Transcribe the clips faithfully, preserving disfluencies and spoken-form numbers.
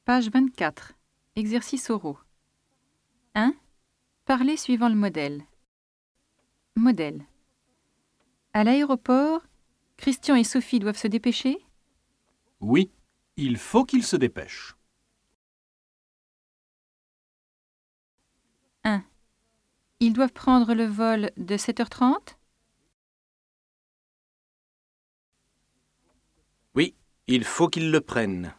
Page vingt-quatre. Exercice oraux. un. Parlez suivant le modèle. Modèle. À l'aéroport, Christian et Sophie doivent se dépêcher? Oui, il faut qu'ils se dépêchent. un. Ils doivent prendre le vol de sept heures trente? Oui, il faut qu'ils le prennent.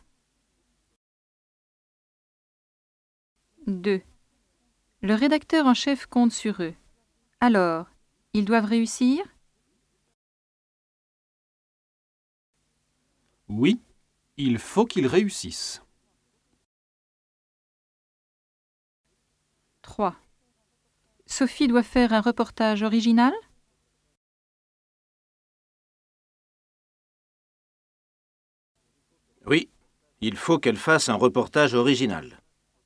deux. Le rédacteur en chef compte sur eux. Alors, ils doivent réussir? Oui, il faut qu'ils réussissent. trois. Sophie doit faire un reportage original? Oui, il faut qu'elle fasse un reportage original.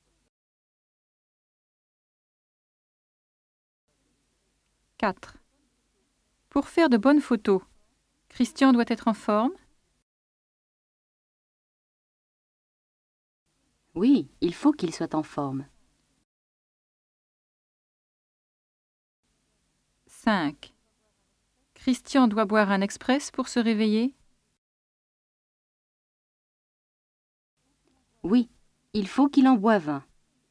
quatre. Pour faire de bonnes photos, Christian doit être en forme? Oui, il faut qu'il soit en forme. cinq. Christian doit boire un express pour se réveiller? Oui, il faut qu'il en boive un.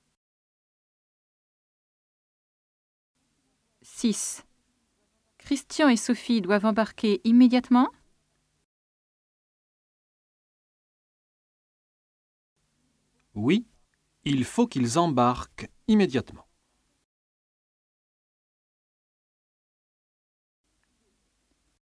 six. Christian et Sophie doivent embarquer immédiatement? Oui, il faut qu'ils embarquent immédiatement.